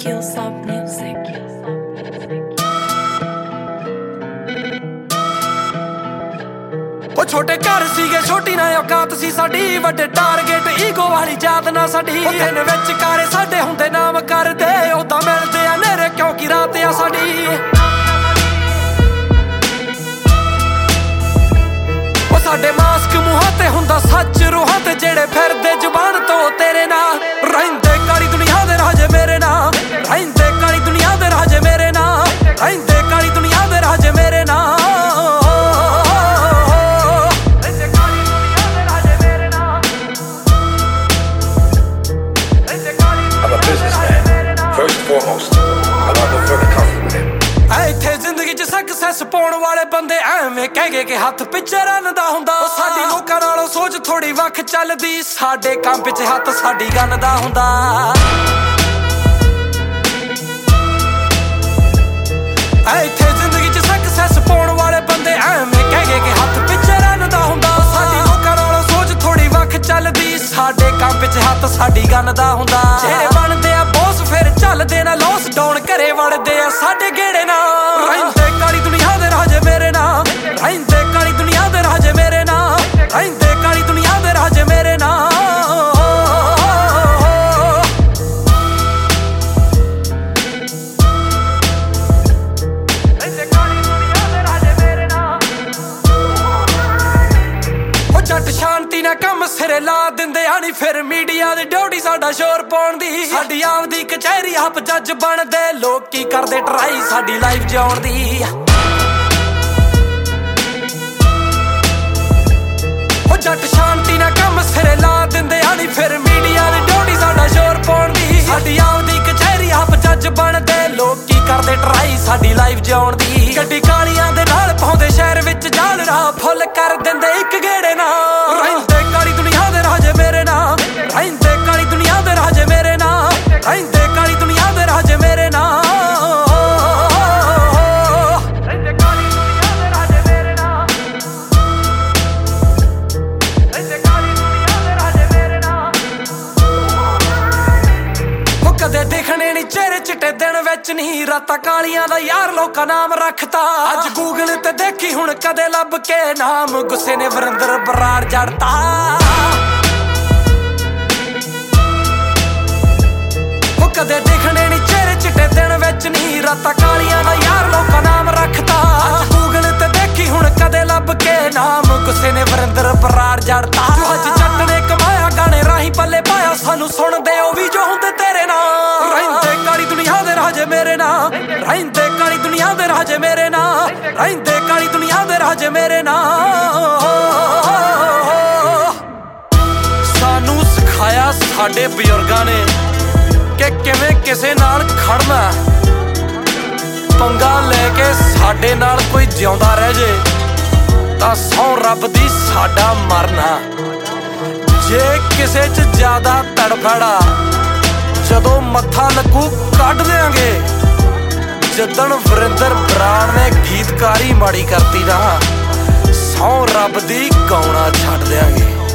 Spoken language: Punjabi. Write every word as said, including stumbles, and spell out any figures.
Killsop Music. ਉਹ ਛੋਟੇ ਘਰ ਸੀਗੇ ਛੋਟੀ ਨਾ ਔਕਾਤ ਸੀ ਸਾਡੀ, ਵੱਡੇ ਟਾਰਗੇਟ ਈਗੋ ਵਾਲੀ ਜਾਤ ਨਾ ਸਾਡੀ। ਉਹ ਦਿਨ ਵਿੱਚ ਕਾਰੇ ਸਾਡੇ ਹੁੰਦੇ ਨਾਮ ਕਰਦੇ, ਉਦਾਂ ਮਿਲਦੇ ਆ ਨੇਰੇ ਕਿਉਂਕਿ ਰਾਤ ਆ ਸਾਡੀ। ਉਹ ਸਾਡੇ ਮਾਸਕ ਮੂੰਹਾਂ ਤੇ ਹੁੰਦਾ ਸੱਚ ਰੂਹਾਂ ਤੇ, ਜਿਹੜੇ ਫਿਰਦੇ ਜ਼ੁਬਾਨ ਤੋਂ ਤੇਰੇ ਨਾਲ ਰਹਿੰਦੇ ਕਾਲੀ ਦੁਨੀਆ ਦੇ ਰਾਜੇ ਮੇਰੇ ਨਾਲ, ਰਹਿੰਦੇ ਕਾਲੀ ਦੁਨੀਆ ਦੇ ਰਾਜੇ ਮੇਰੇ ਨਾਲ, ਰਹਿੰਦੇ ਕਾਲੀ ਦੁਨੀਆ ਦੇ ਰਾਜੇ ਮੇਰੇ ਨਾਲ। ਇੱਥੇ ਜ਼ਿੰਦਗੀ ਚ ਸਕਸੈਸ ਪਾਉਣ ਵਾਲੇ ਬੰਦੇ ਐਵੇਂ ਕਹਿ ਗਏ ਕਿ ਹੱਥ ਪਿੱਛੇ ਰੰਨਦਾ ਹੁੰਦਾ। ਉਹ ਸਾਡੀ ਲੋਕਾਂ ਨਾਲੋਂ ਸੋਚ ਥੋੜੀ ਵੱਖ ਚੱਲਦੀ, ਸਾਡੇ ਕੰਮ ਪਿੱਛੇ ਹੱਥ ਸਾਡੀ ਗੰਨ ਦਾ ਹੁੰਦਾ। ਇੱਥੇ ਜ਼ਿੰਦਗੀ ਚ ਸਕਸੈਸ ਪਾਉਣ ਵਾਲੇ ਬੰਦੇ ਐਵੇਂ ਕਹਿ ਗਏ ਕਿ ਹੱਥ ਪਿੱਛੇ ਰੰਨਦਾ ਹੁੰਦਾ। ਸਾਡੀ ਲੋਕਾਂ ਨਾਲੋਂ ਸੋਚ ਥੋੜੀ ਵੱਖ ਚੱਲਦੀ, ਸਾਡੇ ਕੰਮ ਪਿੱਛੇ ਹੱਥ ਸਾਡੀ ਗੰਨ ਦਾ ਹੁੰਦਾ। ਜਿਹੜੇ ਬਣਦੇ ਆ ਬੌਸ ਫਿਰ ਚੱਲਦੇ ਨਾ ਲੋਸ ਡਾਊਨ, ਘਰੇ ਵੜਦੇ ਆ ਸਾਡੇ ਗੇੜੇ ਨਾਲ। ਰਹਿੰਦੇ ਕਾਲੀ ਦੁਨੀਆ ਦੇ ਰਾਜੇ ਮੇਰੇ ਨਾਲ, ਰਹਿੰਦੇ ਕਾਲੀ ਦੁਨੀਆ ਦੇ ਰਾਜੇ ਮੇਰੇ ਨਾਲ, ਰਹਿੰਦੇ ਕਾਲੀ ਦੁਨੀਆ ਦੇ ਰਾਜੇ ਮੇਰੇ ਨਾਲ। ਜੱਟ ਸ਼ਾਂਤੀ ਨਾਲ ਕੰਮ ਸਿਰੇ ਲਾ ਦਿੰਦੇ ਆ ਨੀ, ਫਿਰ ਮੀਡੀਆ ਦੀ ਡਿਊਟੀ ਸਾਡਾ ਸ਼ੋਰ ਪਾਉਣ ਦੀ। ਸਾਡੀ ਆਪਦੀ ਕਚਹਿਰੀ ਆਪ ਜੱਜ ਬਣਦੇ, ਲੋਕ ਕੀ ਕਰਦੇ ਟਰਾਈ ਸਾਡੀ ਲਾਈਫ ਜਿਉਣ ਦੀ। ਉਹ ਜੱਟ ਸ਼ਾਂਤੀ ਨਾਲ ਕੰਮ ਸਿਰੇ ਲਾ ਦਿੰਦੇ ਆ ਨੀ, ਫਿਰ ਮੀਡੀਆ ਦੀ ਡਿਊਟੀ ਸਾਡਾ ਸ਼ੋਰ ਪਾਉਣ ਦੀ। ਸਾਡੀ ਆਪਦੀ ਕਚਹਿਰੀ ਆਪ ਜੱਜ ਬਣਦੇ, ਲੋਕ ਕੀ ਕਰਦੇ ਟਰਾਈ ਸਾਡੀ ਲਾਈਫ ਜਿਉਣ ਦੀ। ਗੱਡੀ ਕਾਲੀਆਂ ਦੇ ਨਾਲ ਪਾਉਂਦੇ ਸ਼ਹਿਰ ਵਿੱਚ ਜਾਲ, ਰਾਹ ਫੁੱਲ ਕਰ ਦਿੰਦੇ ਇੱਕ ਗੇੜੇ ਨਾਲ। ਰਹਿੰਦੇ ਕਾਲੀ ਦੁਨੀਆ ਦੇ ਰਾਜੇ ਮੇਰੇ ਨਾਲ, ਰਹਿੰਦੇ ਕਾਲੀ ਦੁਨੀਆ ਦੇ ਰਾਜੇ ਮੇਰੇ ਨਾਲ, ਰਹਿੰਦੇ ਕਾਲੀ ਦੁਨੀਆ ਦੇ ਰਾਜੇ ਮੇਰੇ ਨਾਲ। ਰਹਿੰਦੇ ਕਾਲੀ ਦੁਨੀਆ ਦੇ ਰਾਜੇ ਮੇਰੇ ਨਾਲ, ਰਹਿੰਦੇ ਕਾਲੀ ਦੁਨੀਆ ਦੇ ਰਾਜੇ ਮੇਰੇ ਨਾਲ। ਉਹ ਕਦੇ ਦੇਖਣੇ ਨੀ ਚਿਹਰੇ ਚਿੱਟੇ ਦਿਨ ਵਿੱਚ ਨਹੀਂ, ਰਾਤਾਂ ਕਾਲੀਆਂ ਦਾ ਯਾਰ ਲੋਕਾਂ ਨਾਮ ਰੱਖਤਾ। ਅੱਜ ਗੂਗਲ ਤੇ ਦੇਖੀ ਹੁਣ ਕਦੇ ਲੱਭ ਕੇ ਨਾਮ, ਗੁੱਸੇ ਨੇ ਵਰਿੰਦਰ ਬਰਾੜ ਜੜਤਾ। ਉਹ ਕਦੇ ਦੇਖਣੇ ਨੀ ਚਿਹਰੇ ਚਿੱਟੇ ਦਿਨ ਵਿੱਚ ਨਹੀਂ, ਰਾਤਾਂ ਕਾਲੀਆਂ ਦਾ ਯਾਰ ਲੋਕਾਂ ਨਾਮ ਰੱਖਤਾ। ਅੱਜ ਗੂਗਲ ਤੇ ਦੇਖੀ ਹੁਣ ਕਦੇ ਲੱਭ ਕੇ ਨਾਮ, ਗੁੱਸੇ ਨੇ ਵਰਿੰਦਰ ਬਰਾੜ ਜੜਤਾ। ਜੋ ਅੱਜ ਜੱਟ ਨੇ ਕਮਾਇਆ ਗਾਣੇ ਰਾਹੀਂ ਪੱਲੇ ਪਾਇਆ, ਸਾਨੂੰ ਸੁਣਦੇ ਉਹ ਵੀ ਜੋ ਹੁੰਦੇ ਤੇਰੇ ਨਾਲ। ਰਹਿੰਦੇ ਕਾਲੀ ਦੁਨੀਆ ਦੇ ਰਾਜੇ ਮੇਰੇ ਨਾਲ, ਰਹਿੰਦੇ ਕਾਲੀ ਦੁਨੀਆ ਦੇ ਰਾਜੇ ਮੇਰੇ ਨਾਲ, ਰਹਿੰਦੇ ਕਾਲੀ ਦੁਨੀਆ ਦੇ ਰਾਜੇ ਮੇਰੇ ਨਾਲ। ਸਾਨੂੰ ਸਿਖਾਇਆ ਸਾਡੇ ਬਜ਼ੁਰਗਾਂ ਨੇ ਕਿ ਕਿਵੇਂ ਕਿਸੇ ਨਾਲ ਖੜਨਾ। ਪੰਗਾ ਲੈ ਕੇ ਸਾਡੇ ਨਾਲ ਕੋਈ ਜਿਉਂਦਾ ਰਹਿ ਜੇ ਤਾਂ ਸਹੁੰ ਰੱਬ ਦੀ ਸਾਡਾ ਮਰਨਾ। ਜੇ ਕਿਸੇ 'ਚ ਜ਼ਿਆਦਾ ਤੜਫੜਾ ਜਦੋਂ ਮੱਥਾ ਲੱਗੂ ਕੱਢ ਦਿਆਂਗੇ। ਜਿੱਦਣ ਵਰਿੰਦਰ ਬਰਾੜ ਨੇ ਗੀਤਕਾਰੀ ਮਾੜੀ ਕਰਤੀ ਨਾ, ਸਹੁੰ ਰੱਬ ਦੀ ਗਾਉਣਾ ਛੱਡ ਦਿਆਂਗੇ।